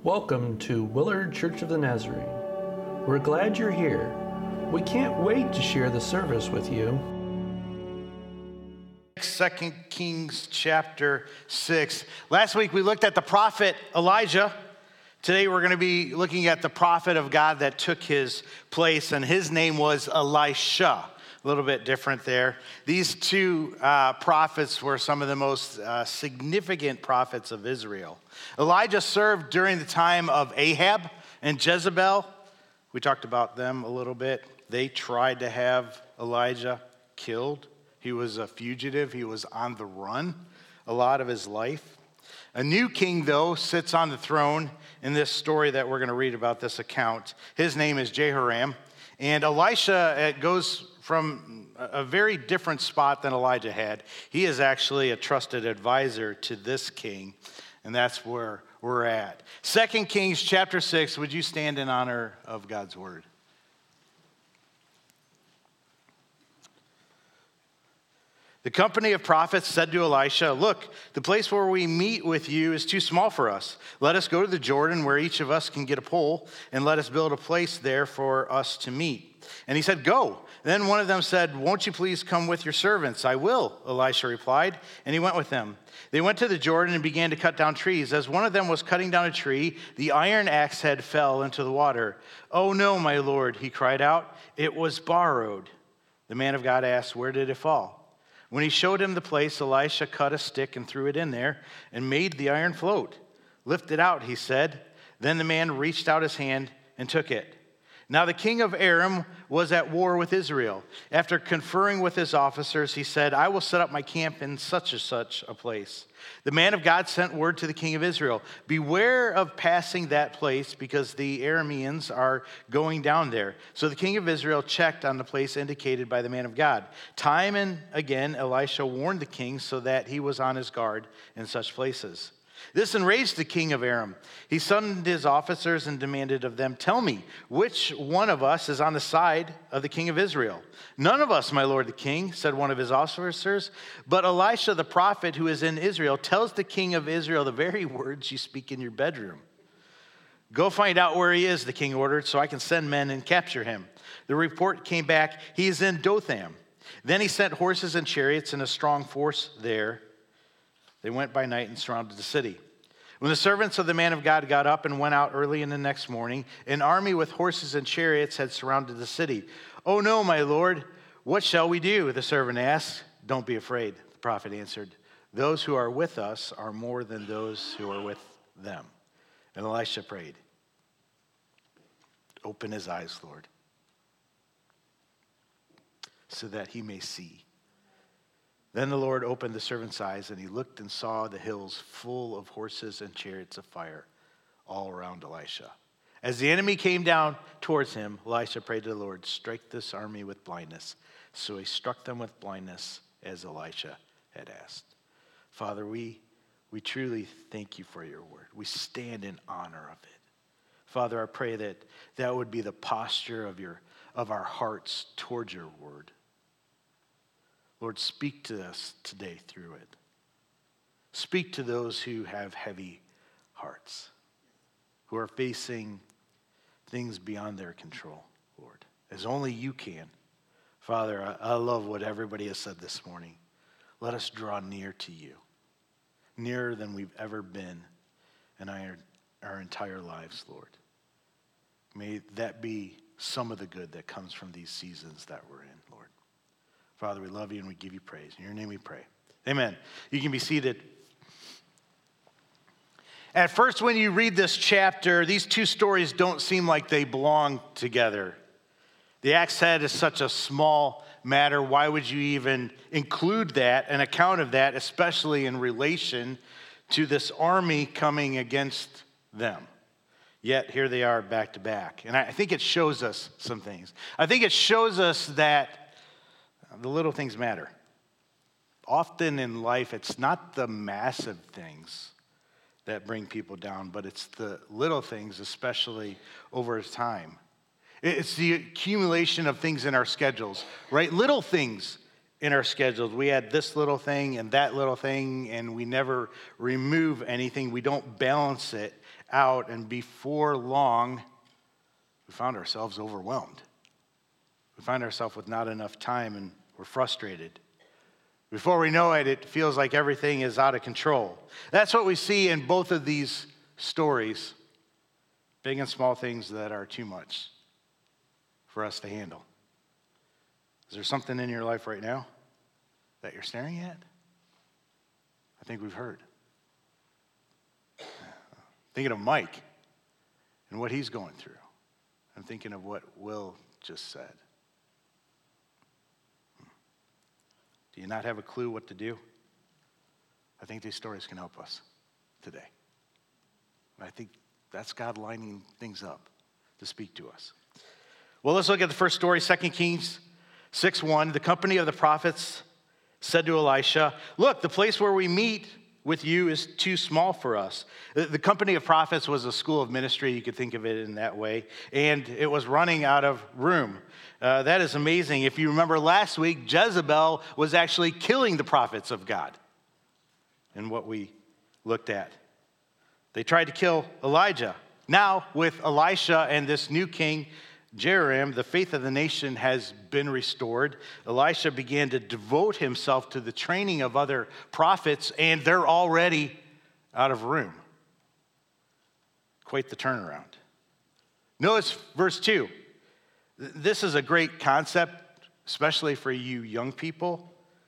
Welcome to Willard Church of the Nazarene. We're glad you're here. We can't wait to share the service with you. 2 Kings chapter 6. Last week we looked at the prophet Elijah. Today we're going to be looking at the prophet of God that took his place, and his name was Elisha. A little bit different there. These two prophets were some of the most significant prophets of Israel. Elijah served during the time of Ahab and Jezebel. We talked about them a little bit. They tried to have Elijah killed. He was a fugitive. He was on the run a lot of his life. A new king, though, sits on the throne in this story that we're going to read about, this account. His name is Jehoram. And Elisha goes from a very different spot than Elijah had. He is actually a trusted advisor to this king, and that's where we're at. 2 Kings chapter 6, would you stand in honor of God's word? The company of prophets said to Elisha, "Look, the place where we meet with you is too small for us. Let us go to the Jordan where each of us can get a pole, and let us build a place there for us to meet." And he said, "Go." Then one of them said, "Won't you please come with your servants?" "I will," Elisha replied, and he went with them. They went to the Jordan and began to cut down trees. As one of them was cutting down a tree, the iron axe head fell into the water. "Oh no, my lord," he cried out, "it was borrowed." The man of God asked, "Where did it fall?" When he showed him the place, Elisha cut a stick and threw it in there and made the iron float. "Lift it out," he said. Then the man reached out his hand and took it. Now the king of Aram was at war with Israel. After conferring with his officers, he said, "I will set up my camp in such and such a place." The man of God sent word to the king of Israel, "Beware of passing that place, because the Arameans are going down there." So the king of Israel checked on the place indicated by the man of God. Time and again, Elisha warned the king so that he was on his guard in such places. This enraged the king of Aram. He summoned his officers and demanded of them, "Tell me, which one of us is on the side of the king of Israel?" "None of us, my lord the king," said one of his officers. "But Elisha the prophet who is in Israel tells the king of Israel the very words you speak in your bedroom." "Go find out where he is," the king ordered, "so I can send men and capture him." The report came back, "He is in Dothan." Then he sent horses and chariots and a strong force there. They went by night and surrounded the city. When the servants of the man of God got up and went out early in the next morning, an army with horses and chariots had surrounded the city. "Oh no, my lord, what shall we do?" the servant asked. "Don't be afraid," the prophet answered. "Those who are with us are more than those who are with them." And Elisha prayed, "Open his eyes, Lord, so that he may see." Then the Lord opened the servant's eyes, and he looked and saw the hills full of horses and chariots of fire all around Elisha. As the enemy came down towards him, Elisha prayed to the Lord, "Strike this army with blindness." So he struck them with blindness as Elisha had asked. Father, we truly thank you for your word. We stand in honor of it. Father, I pray that that would be the posture of our hearts towards your word. Lord, speak to us today through it. Speak to those who have heavy hearts, who are facing things beyond their control, Lord, as only you can. Father, I love what everybody has said this morning. Let us draw near to you, nearer than we've ever been in our entire lives, Lord. May that be some of the good that comes from these seasons that we're in, Lord. Father, we love you and we give you praise. In your name we pray. Amen. You can be seated. At first, when you read this chapter, these two stories don't seem like they belong together. The axe head is such a small matter. Why would you even include that, an account of that, especially in relation to this army coming against them? Yet here they are back to back. And I think it shows us some things. I think it shows us that the little things matter. Often in life, it's not the massive things that bring people down, but it's the little things, especially over time. It's the accumulation of things in our schedules, right? Little things in our schedules. We add this little thing and that little thing, and we never remove anything. We don't balance it out, and before long, we found ourselves overwhelmed. We find ourselves with not enough time, and we're frustrated. Before we know it, it feels like everything is out of control. That's what we see in both of these stories, big and small things that are too much for us to handle. Is there something in your life right now that you're staring at? I think we've heard. Thinking of Mike and what he's going through. I'm thinking of what Will just said. Do you not have a clue what to do? I think these stories can help us today. And I think that's God lining things up to speak to us. Well, let's look at the first story, 2 Kings 6:1. The company of the prophets said to Elisha, "Look, the place where we meet with you is too small for us." The company of prophets was a school of ministry. You could think of it in that way. And it was running out of room. That is amazing. If you remember last week, Jezebel was actually killing the prophets of God in what we looked at. They tried to kill Elijah. Now, with Elisha and this new king, Jehoram, the faith of the nation has been restored. Elisha began to devote himself to the training of other prophets, and they're already out of room. Quite the turnaround. Notice verse 2. This is a great concept, especially for you young people,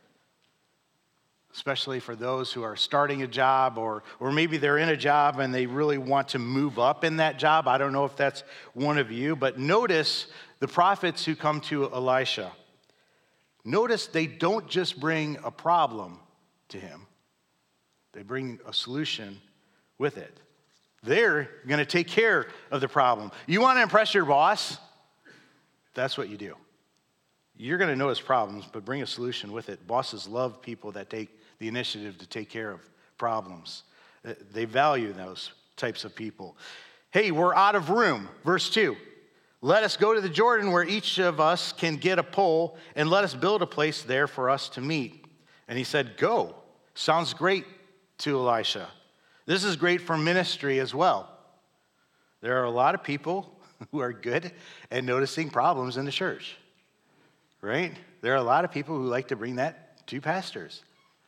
especially for those who are starting a job, or maybe they're in a job and they really want to move up in that job. I don't know if that's one of you, but notice the prophets who come to Elisha. Notice they don't just bring a problem to him. They bring a solution with it. They're going to take care of the problem. You want to impress your boss? That's what you do. You're going to notice problems, but bring a solution with it. Bosses love people that take the initiative to take care of problems. They value those types of people. Hey, we're out of room. Verse 2. Let us go to the Jordan where each of us can get a pole, and let us build a place there for us to meet. And he said, go. Sounds great to Elisha. This is great for ministry as well. There are a lot of people who are good at noticing problems in the church, right? There are a lot of people who like to bring that to pastors.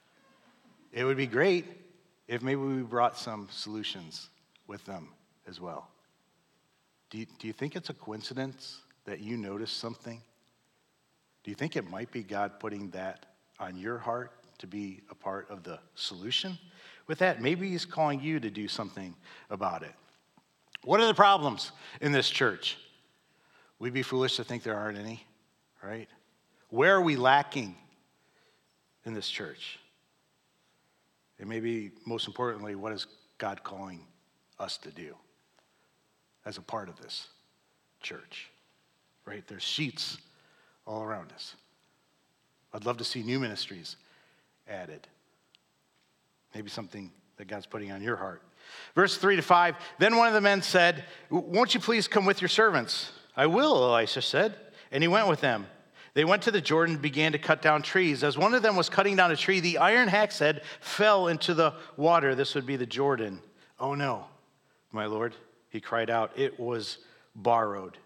It would be great if maybe we brought some solutions with them as well. Do you think it's a coincidence that you noticed something? Do you think it might be God putting that on your heart to be a part of the solution with that? Maybe he's calling you to do something about it. What are the problems in this church? We'd be foolish to think there aren't any, right? Where are we lacking in this church? And maybe most importantly, what is God calling us to do as a part of this church, right? There's sheets all around us. I'd love to see new ministries added. Maybe something that God's putting on your heart. Verse 3-5, then one of the men said, won't you please come with your servants? I will, Elisha said, and he went with them. They went to the Jordan and began to cut down trees. As one of them was cutting down a tree, the iron axe head fell into the water. This would be the Jordan. Oh no, my Lord, he cried out. It was borrowed.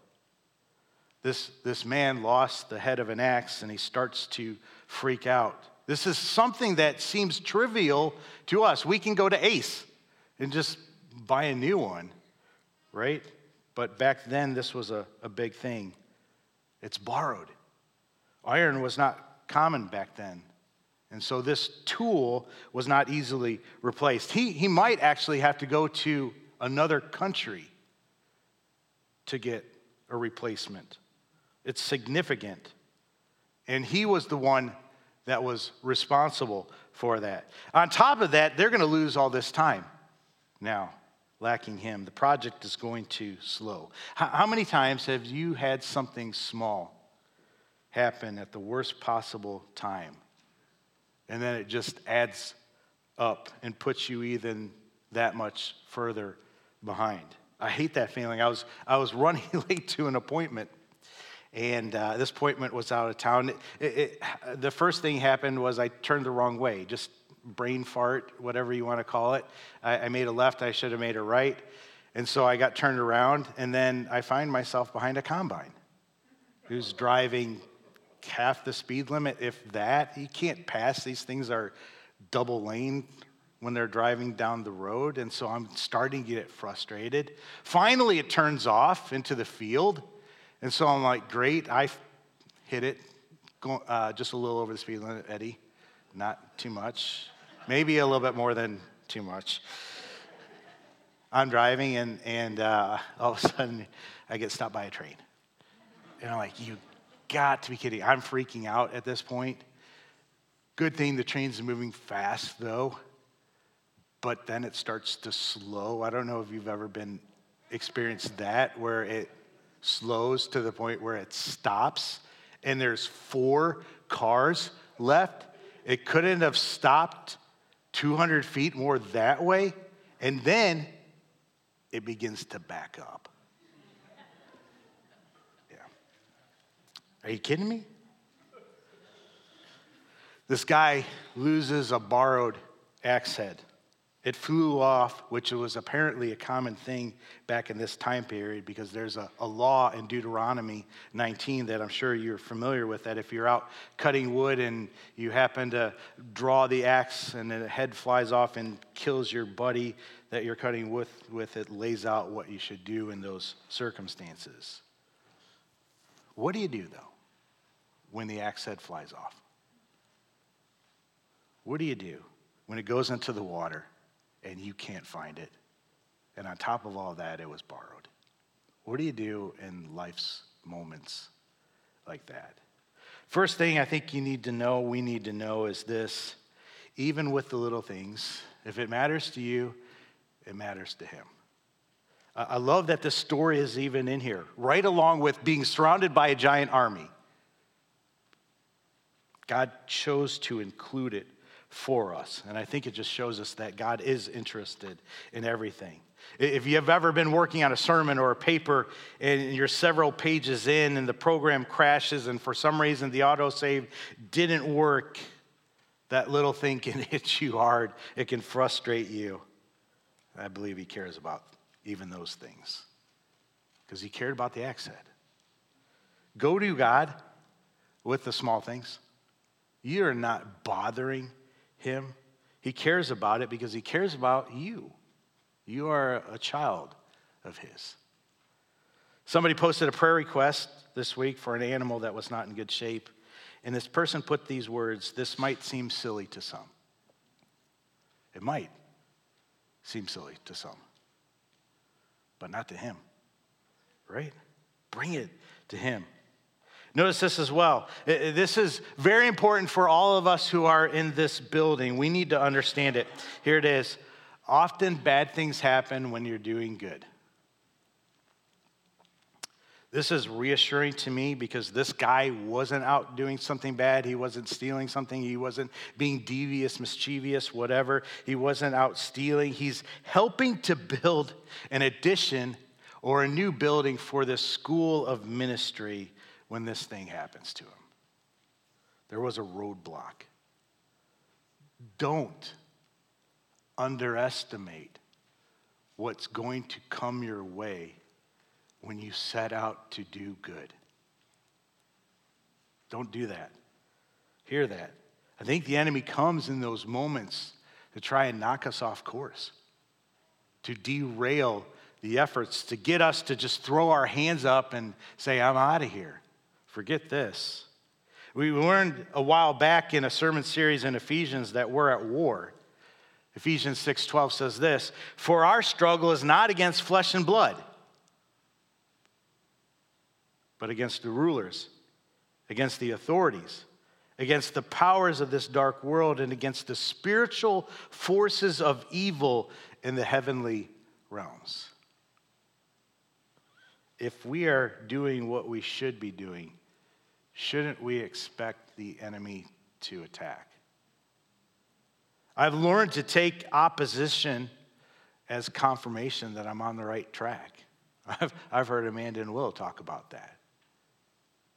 This man lost the head of an axe, and he starts to freak out. This is something that seems trivial to us. We can go to Ace and just buy a new one, right? But back then, this was a big thing. It's borrowed. Iron was not common back then. And so this tool was not easily replaced. He might actually have to go to another country to get a replacement. It's significant. And he was the one that was responsible for that. On top of that, they're going to lose all this time now, lacking him. The project is going to slow. How many times have you had something small happen at the worst possible time, and then it just adds up and puts you even that much further behind? I hate that feeling. I was running late to an appointment, And this appointment was out of town. The first thing happened was I turned the wrong way, just brain fart, whatever you want to call it. I made a left, I should have made a right. And so I got turned around, and then I find myself behind a combine who's driving half the speed limit, if that. You can't pass. These things are double lane when they're driving down the road, and so I'm starting to get frustrated. Finally, it turns off into the field, and so I'm like, great, I hit it, just a little over the speed limit, Eddie, not too much, maybe a little bit more than too much. I'm driving, and all of a sudden, I get stopped by a train. And I'm like, you got to be kidding. I'm freaking out at this point. Good thing the train's moving fast, though. But then it starts to slow. I don't know if you've ever experienced that, where it slows to the point where it stops, and there's 4 cars left. It couldn't have stopped 200 feet more that way, and then it begins to back up. Yeah. Are you kidding me? This guy loses a borrowed axe head. It flew off, which was apparently a common thing back in this time period, because there's a law in Deuteronomy 19 that I'm sure you're familiar with, that if you're out cutting wood and you happen to draw the axe and the head flies off and kills your buddy that you're cutting with, it lays out what you should do in those circumstances. What do you do, though, when the axe head flies off? What do you do when it goes into the water and you can't find it, and on top of all that, it was borrowed? What do you do in life's moments like that? First thing I think we need to know is this: even with the little things, if it matters to you, it matters to him. I love that this story is even in here, right along with being surrounded by a giant army. God chose to include it for us. And I think it just shows us that God is interested in everything. If you've ever been working on a sermon or a paper and you're several pages in and the program crashes and for some reason the autosave didn't work, that little thing can hit you hard. It can frustrate you. I believe he cares about even those things because he cared about the axe head. Go to God with the small things. You're not bothering him. He cares about it because he cares about you. You are a child of his. Somebody posted a prayer request this week for an animal that was not in good shape, and this person put these words: "This might seem silly to some." It might seem silly to some, but not to him, right? Bring it to him. Notice this as well. This is very important for all of us who are in this building. We need to understand it. Here it is. Often bad things happen when you're doing good. This is reassuring to me because this guy wasn't out doing something bad. He wasn't stealing something. He wasn't being devious, mischievous, whatever. He wasn't out stealing. He's helping to build an addition or a new building for this school of ministry when this thing happens to him. There was a roadblock. Don't underestimate what's going to come your way when you set out to do good. Don't do that. Hear that. I think the enemy comes in those moments to try and knock us off course, to derail the efforts, to get us to just throw our hands up and say, "I'm out of here. Forget this." We learned a while back in a sermon series in Ephesians that we're at war. Ephesians 6:12 says this: "For our struggle is not against flesh and blood, but against the rulers, against the authorities, against the powers of this dark world, and against the spiritual forces of evil in the heavenly realms." If we are doing what we should be doing, shouldn't we expect the enemy to attack? I've learned to take opposition as confirmation that I'm on the right track. I've heard Amanda and Will talk about that.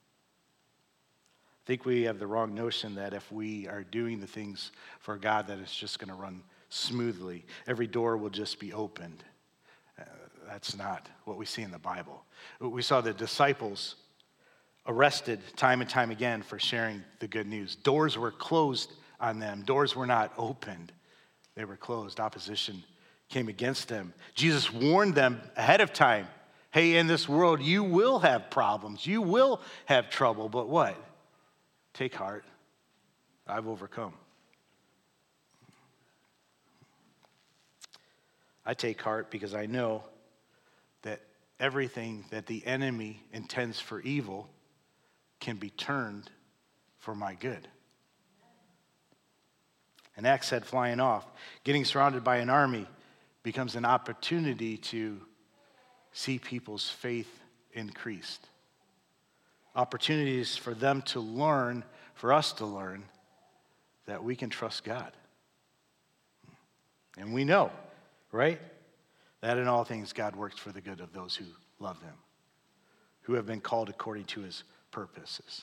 I think we have the wrong notion that if we are doing the things for God, that it's just going to run smoothly. Every door will just be opened. That's not what we see in the Bible. We saw the disciples arrested time and time again for sharing the good news. Doors were closed on them. Doors were not opened. They were closed. Opposition came against them. Jesus warned them ahead of time. Hey, in this world, you will have problems. You will have trouble. But what? Take heart. I've overcome. I take heart because I know that everything that the enemy intends for evil can be turned for my good. An axe head flying off, getting surrounded by an army becomes an opportunity to see people's faith increased. Opportunities for them to learn, for us to learn, that we can trust God. And we know, right, that in all things God works for the good of those who love him, who have been called according to his purposes.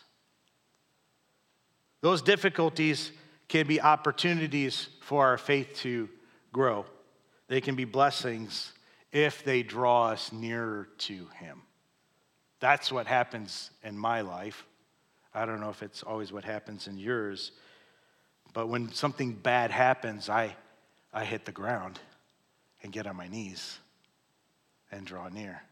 Those difficulties can be opportunities for our faith to grow. They can be blessings if they draw us nearer to him. That's what happens in my life. I don't know if it's always what happens in yours, but when something bad happens, I hit the ground and get on my knees and draw near.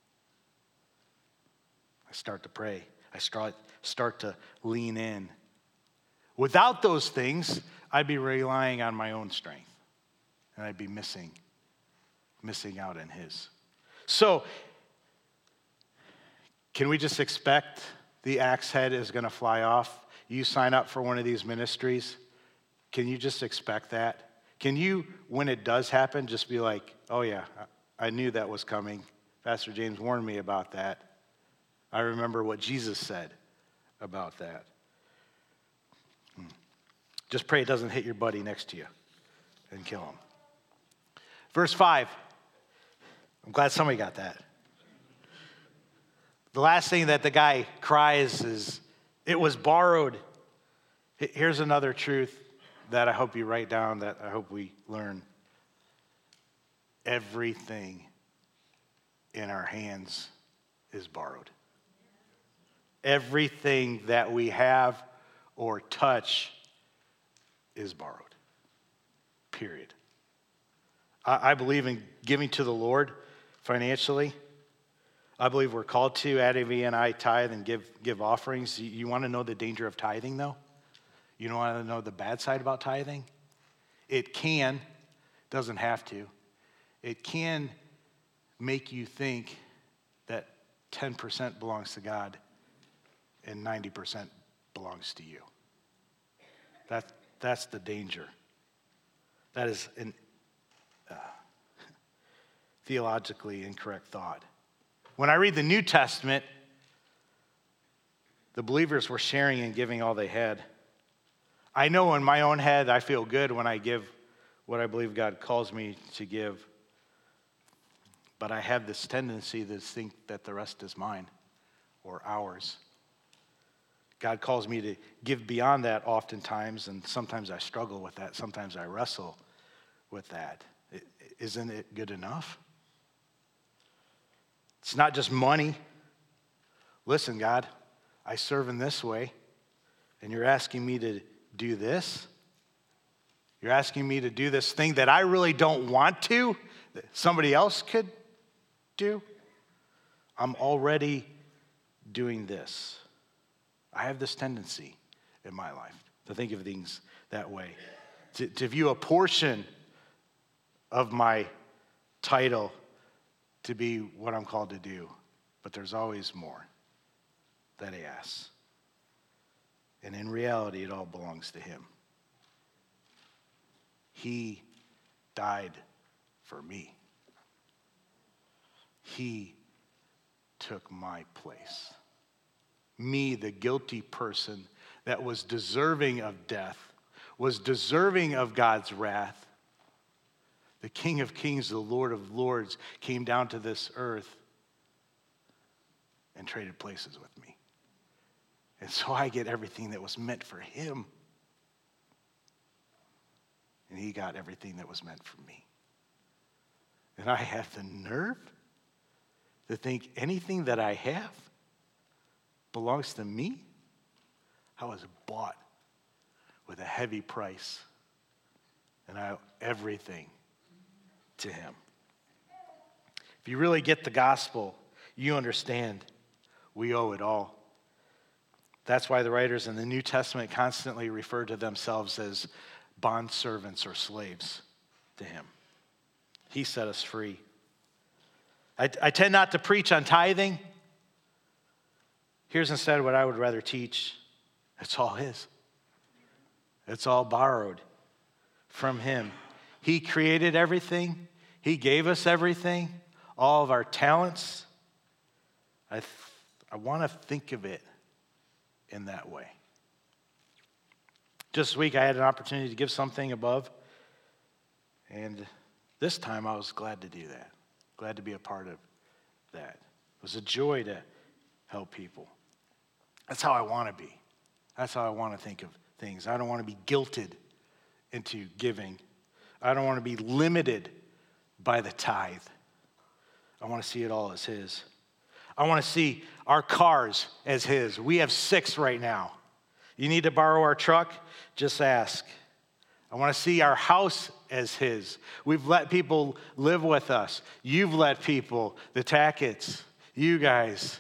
I start to pray. I start to lean in. Without those things, I'd be relying on my own strength, and I'd be missing out in his. So, can we just expect the axe head is going to fly off? You sign up for one of these ministries, can you just expect that? Can you, when it does happen, just be like, oh yeah, I knew that was coming. Pastor James warned me about that. I remember what Jesus said about that. Just pray it doesn't hit your buddy next to you and kill him. Verse 5. I'm glad somebody got that. The last thing that the guy cries is, it was borrowed. Here's another truth that I hope you write down, that I hope we learn. Everything in our hands is borrowed. Everything that we have or touch is borrowed. Period. I believe in giving to the Lord financially. I believe we're called to, Addie and I, tithe and give offerings. You want to know the danger of tithing, though? You don't want to know the bad side about tithing? It can, doesn't have to. It can make you think that 10% belongs to God and 90% belongs to you. That's the danger. That is an theologically incorrect thought. When I read the New Testament, the believers were sharing and giving all they had. I know in my own head I feel good when I give what I believe God calls me to give. But I have this tendency to think that the rest is mine or ours. God calls me to give beyond that oftentimes, and sometimes I struggle with that. Sometimes I wrestle with that. Isn't it good enough? It's not just money. Listen, God, I serve in this way, and you're asking me to do this? You're asking me to do this thing that I really don't want to, that somebody else could do? I'm already doing this. I have this tendency in my life to think of things that way, to view a portion of my title to be what I'm called to do, but there's always more that he asks. And in reality, it all belongs to him. He died for me. He took my place. Me, the guilty person that was deserving of death, was deserving of God's wrath. The King of Kings, the Lord of Lords, came down to this earth and traded places with me. And so I get everything that was meant for him. And he got everything that was meant for me. And I have the nerve to think anything that I have belongs to me. I was bought with a heavy price. And I owe everything to him. If you really get the gospel, you understand we owe it all. That's why the writers in the New Testament constantly refer to themselves as bondservants or slaves to him. He set us free. I tend not to preach on tithing. Here's instead what I would rather teach. It's all his. It's all borrowed from him. He created everything. He gave us everything, all of our talents. I want to think of it in that way. Just this week, I had an opportunity to give something above, and this time I was glad to do that, glad to be a part of that. It was a joy to help people. That's how I want to be. That's how I want to think of things. I don't want to be guilted into giving. I don't want to be limited by the tithe. I want to see it all as his. I want to see our cars as his. We have 6 right now. You need to borrow our truck? Just ask. I want to see our house as his. We've let people live with us. You've let people, the Tacketts, you guys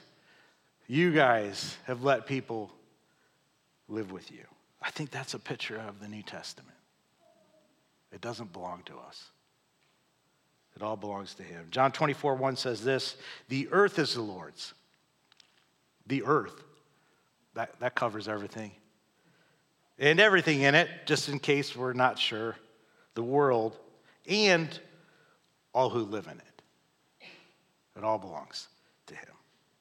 have let people live with you. I think that's a picture of the New Testament. It doesn't belong to us. It all belongs to him. John 24:1 says this, the earth is the Lord's. The earth. That covers everything. And everything in it, just in case we're not sure. The world and all who live in it. It all belongs to him.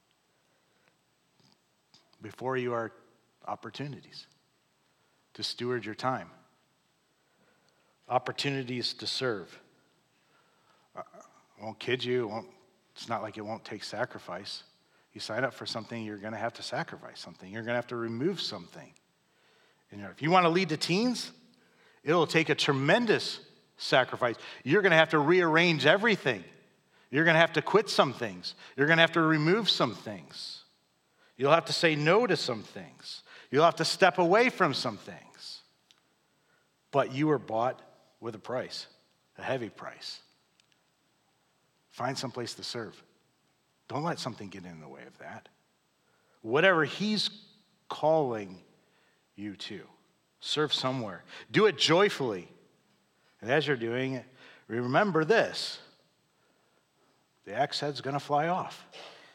Before you are opportunities to steward your time. Opportunities to serve. I won't kid you. It's not like it won't take sacrifice. You sign up for something, you're going to have to sacrifice something. You're going to have to remove something. And if you want to lead the teens, it'll take a tremendous sacrifice. You're going to have to rearrange everything. You're going to have to quit some things. You're going to have to remove some things. You'll have to say no to some things. You'll have to step away from some things. But you were bought with a price, a heavy price. Find some place to serve. Don't let something get in the way of that. Whatever he's calling you to, serve somewhere. Do it joyfully. And as you're doing it, remember this. The axe head's going to fly off.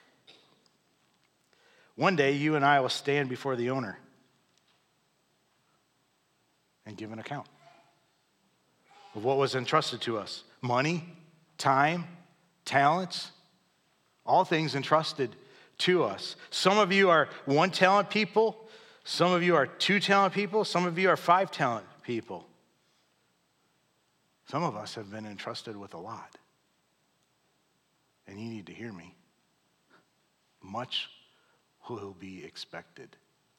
One day, you and I will stand before the owner and give an account of what was entrusted to us. Money, time, talents, all things entrusted to us. Some of you are 1 talent people. Some of you are 2 talent people. Some of you are 5 talent people. Some of us have been entrusted with a lot. And you need to hear me. Much will be expected.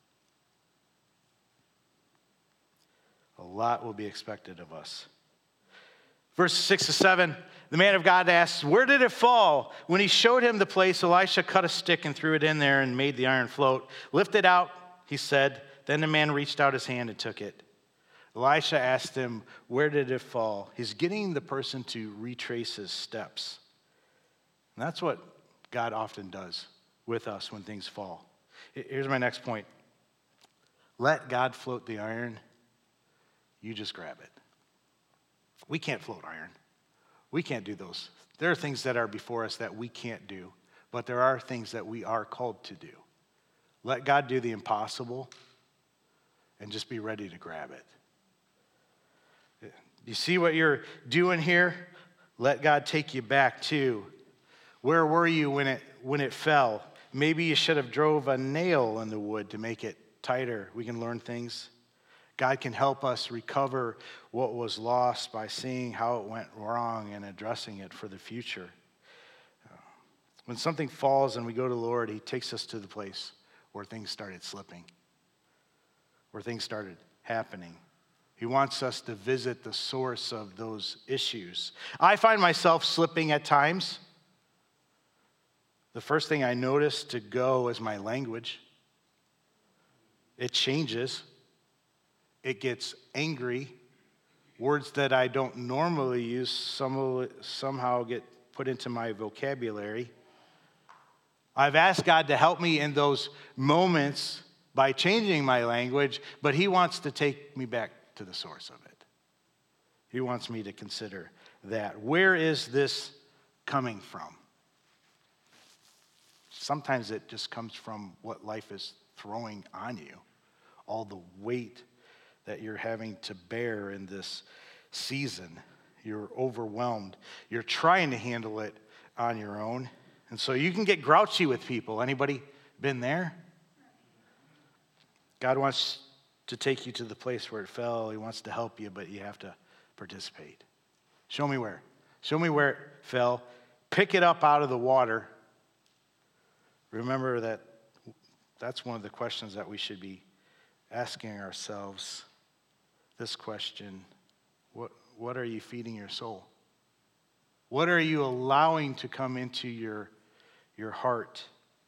A lot will be expected of us. Verses 6-7, the man of God asks, where did it fall? When he showed him the place, Elisha cut a stick and threw it in there and made the iron float. Lift it out, he said. Then the man reached out his hand and took it. Elisha asked him, where did it fall? He's getting the person to retrace his steps. And that's what God often does with us when things fall. Here's my next point. Let God float the iron. You just grab it. We can't float iron. We can't do those. There are things that are before us that we can't do, but there are things that we are called to do. Let God do the impossible and just be ready to grab it. You see what you're doing here? Let God take you back to where were you when it fell? Maybe you should have drove a nail in the wood to make it tighter. We can learn things. God can help us recover what was lost by seeing how it went wrong and addressing it for the future. When something falls and we go to the Lord, he takes us to the place where things started slipping, where things started happening. He wants us to visit the source of those issues. I find myself slipping at times. The first thing I notice to go is my language. It changes. It gets angry. Words that I don't normally use somehow get put into my vocabulary. I've asked God to help me in those moments by changing my language, but he wants to take me back to the source of it. He wants me to consider that. Where is this coming from? Sometimes it just comes from what life is throwing on you, all the weight that you're having to bear in this season. You're overwhelmed. You're trying to handle it on your own. And so you can get grouchy with people. Anybody been there? God wants to take you to the place where it fell. He wants to help you, but you have to participate. Show me where. Show me where it fell. Pick it up out of the water. Remember that that's one of the questions that we should be asking ourselves. This question, what are you feeding your soul? What are you allowing to come into your heart?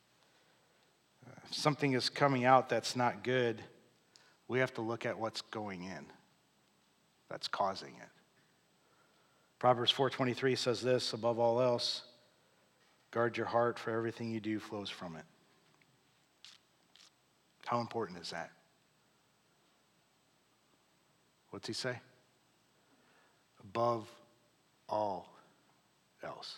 If something is coming out that's not good, we have to look at what's going in that's causing it. Proverbs 4:23 says this, above all else, guard your heart, for everything you do flows from it. How important is that? What's he say? Above all else.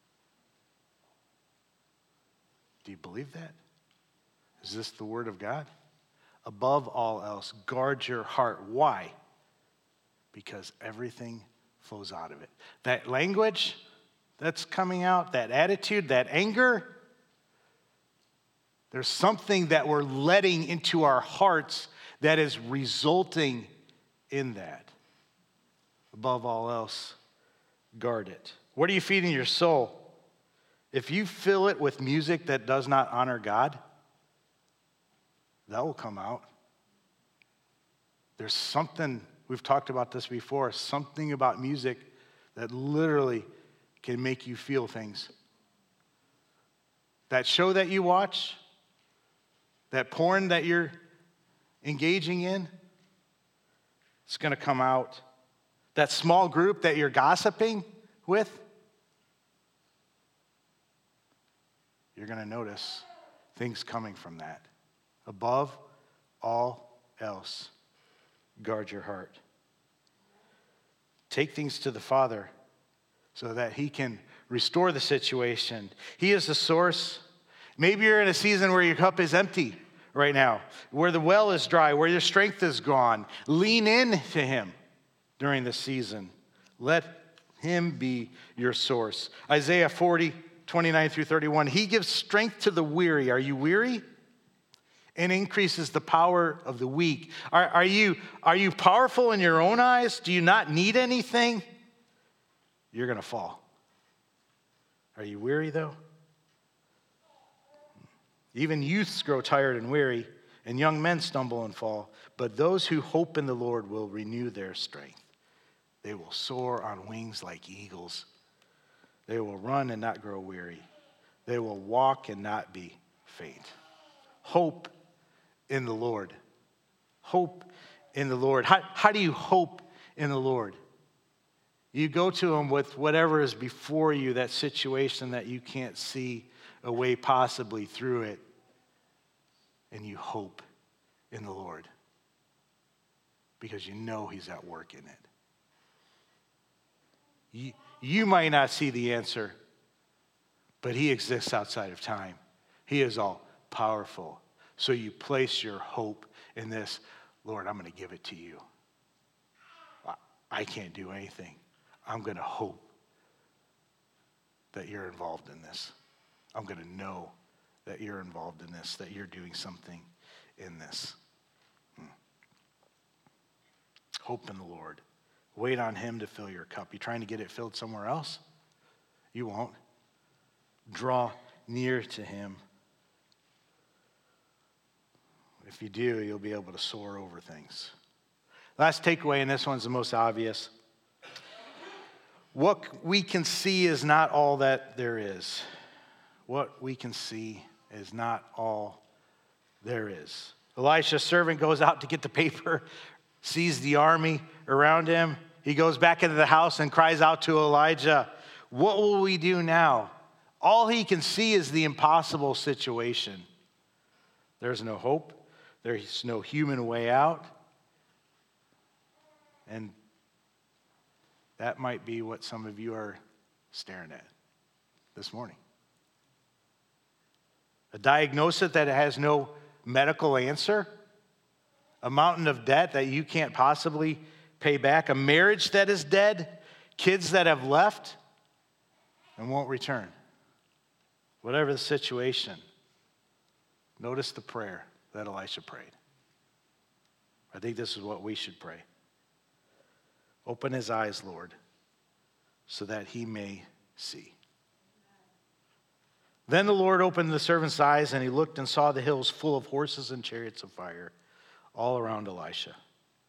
Do you believe that? Is this the word of God? Above all else, guard your heart. Why? Because everything flows out of it. That language that's coming out, that attitude, that anger, there's something that we're letting into our hearts that is resulting in that. Above all else, guard it. What are you feeding your soul? If you fill it with music that does not honor God, that will come out. There's something, we've talked about this before, something about music that literally can make you feel things. That show that you watch, that porn that you're engaging in, it's going to come out. That small group that you're gossiping with, you're going to notice things coming from that. Above all else, guard your heart. Take things to the Father so that he can restore the situation. He is the source. Maybe you're in a season where your cup is empty right now, where the well is dry, where your strength is gone. Lean in to him during this season. Let him be your source. Isaiah 40:29-31. He gives strength to the weary. Are you weary? And increases the power of the weak. Are you powerful in your own eyes? Do you not need anything? You're going to fall. Are you weary though? Even youths grow tired and weary, and young men stumble and fall. But those who hope in the Lord will renew their strength. They will soar on wings like eagles. They will run and not grow weary. They will walk and not be faint. Hope in the Lord. Hope in the Lord. How do you hope in the Lord? You go to him with whatever is before you, that situation that you can't see a way possibly through it, and you hope in the Lord because you know he's at work in it. You might not see the answer, but he exists outside of time. He is all powerful. So you place your hope in this. Lord, I'm going to give it to you. I can't do anything. I'm going to hope that you're involved in this. I'm going to know that you're involved in this, that you're doing something in this. Hope in the Lord. Wait on him to fill your cup. You trying to get it filled somewhere else? You won't. Draw near to him. If you do, you'll be able to soar over things. Last takeaway, and this one's the most obvious. What we can see is not all that there is. What we can see is not all there is. Elisha's servant goes out to get the paper, sees the army around him. He goes back into the house and cries out to Elijah, "What will we do now?" All he can see is the impossible situation. There's no hope. There's no human way out. And that might be what some of you are staring at this morning. A diagnosis that has no medical answer, a mountain of debt that you can't possibly pay back, a marriage that is dead, kids that have left and won't return. Whatever the situation, notice the prayer that Elisha prayed. I think this is what we should pray. Open his eyes, Lord, so that he may see. Then the Lord opened the servant's eyes, and he looked and saw the hills full of horses and chariots of fire all around Elisha.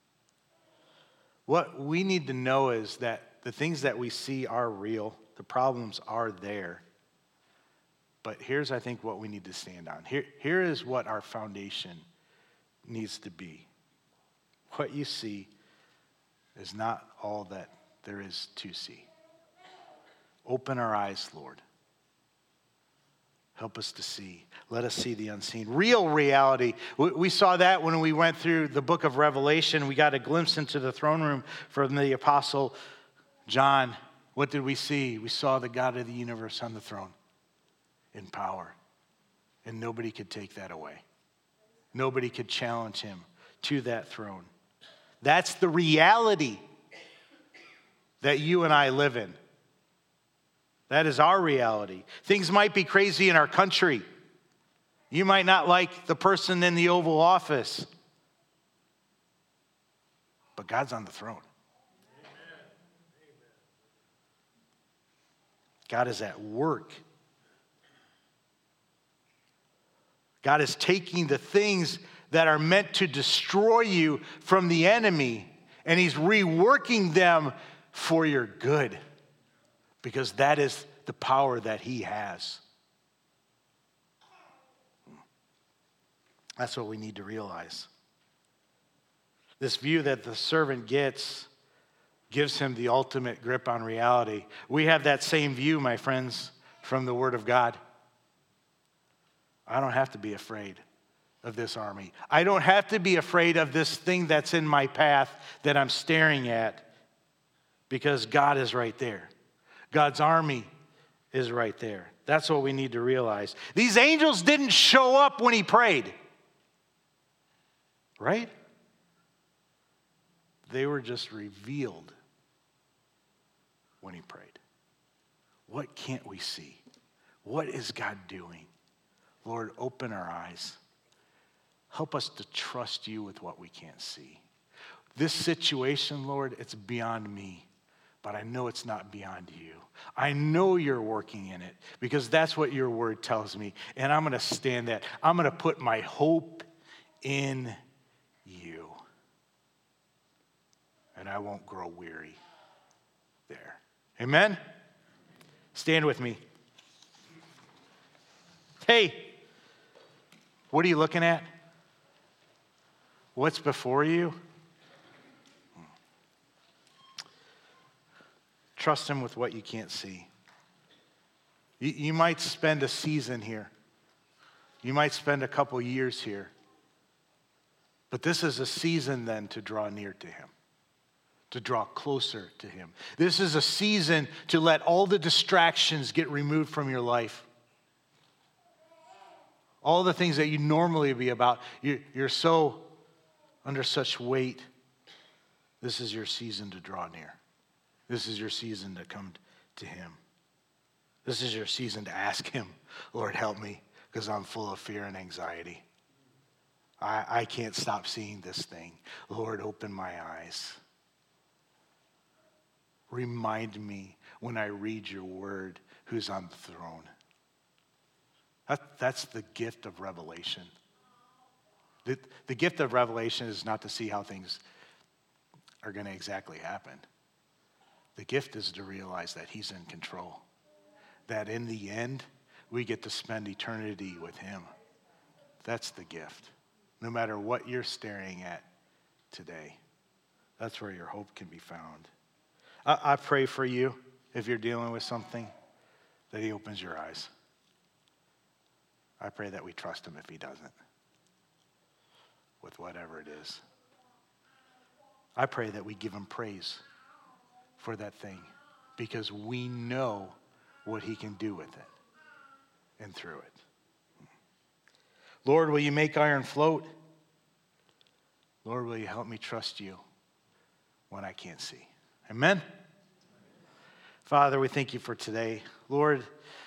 What we need to know is that the things that we see are real. The problems are there. But here's, I think, what we need to stand on. Here is what our foundation needs to be. What you see is not all that there is to see. Open our eyes, Lord. Help us to see. Let us see the unseen. Real reality. We saw that when we went through the book of Revelation. We got a glimpse into the throne room from the Apostle John. What did we see? We saw the God of the universe on the throne in power. And nobody could take that away. Nobody could challenge him to that throne. That's the reality that you and I live in. That is our reality. Things might be crazy in our country. You might not like the person in the Oval Office. But God's on the throne. God is at work. God is taking the things that are meant to destroy you from the enemy, and he's reworking them for your good. Because that is the power that he has. That's what we need to realize. This view that the servant gets gives him the ultimate grip on reality. We have that same view, my friends, from the Word of God. I don't have to be afraid of this army. I don't have to be afraid of this thing that's in my path that I'm staring at, because God is right there. God's army is right there. That's what we need to realize. These angels didn't show up when he prayed. Right? They were just revealed when he prayed. What can't we see? What is God doing? Lord, open our eyes. Help us to trust you with what we can't see. This situation, Lord, it's beyond me. But I know it's not beyond you. I know you're working in it, because that's what your word tells me. And I'm going to stand that. I'm going to put my hope in you. And I won't grow weary there. Amen? Stand with me. Hey, what are you looking at? What's before you? Trust him with what you can't see. You might spend a season here. You might spend a couple years here. But this is a season then to draw near to him, to draw closer to him. This is a season to let all the distractions get removed from your life. All the things that you normally be about, you're so under such weight. This is your season to draw near. This is your season to come to him. This is your season to ask him, Lord, help me, because I'm full of fear and anxiety. I can't stop seeing this thing. Lord, open my eyes. Remind me when I read your word who's on the throne. That's the gift of revelation. The gift of revelation is not to see how things are going to exactly happen. The gift is to realize that he's in control. That in the end, we get to spend eternity with him. That's the gift. No matter what you're staring at today, that's where your hope can be found. I pray for you, if you're dealing with something, that he opens your eyes. I pray that we trust him if he doesn't, with whatever it is. I pray that we give him praise for that thing, because we know what he can do with it and through it. Lord, will you make iron float? Lord, will you help me trust you when I can't see? Amen? Father, we thank you for today. Lord,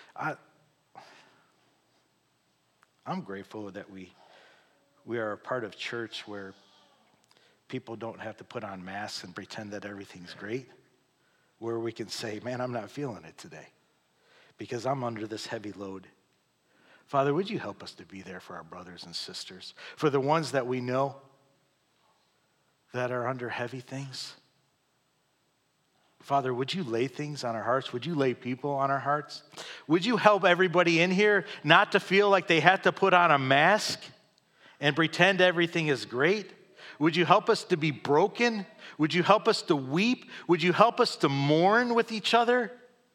I'm grateful that we are a part of church where people don't have to put on masks and pretend that everything's great, where we can say, man, I'm not feeling it today because I'm under this heavy load. Father, would you help us to be there for our brothers and sisters, for the ones that we know that are under heavy things? Father, would you lay things on our hearts? Would you lay people on our hearts? Would you help everybody in here not to feel like they have to put on a mask and pretend everything is great? Would you help us to be broken? Would you help us to weep? Would you help us to mourn with each other?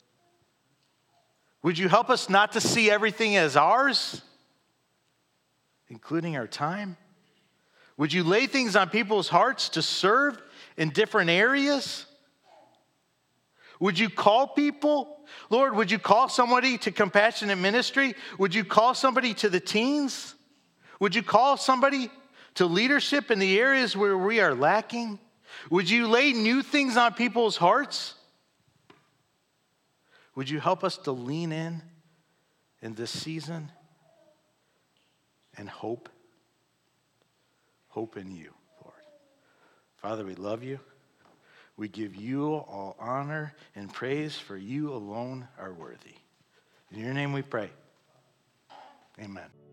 Would you help us not to see everything as ours, including our time? Would you lay things on people's hearts to serve in different areas? Would you call people? Lord, would you call somebody to compassionate ministry? Would you call somebody to the teens? Would you call somebody to leadership in the areas where we are lacking? Would you lay new things on people's hearts? Would you help us to lean in this season and hope? Hope in you, Lord. Father, we love you. We give you all honor and praise, for you alone are worthy. In your name we pray. Amen.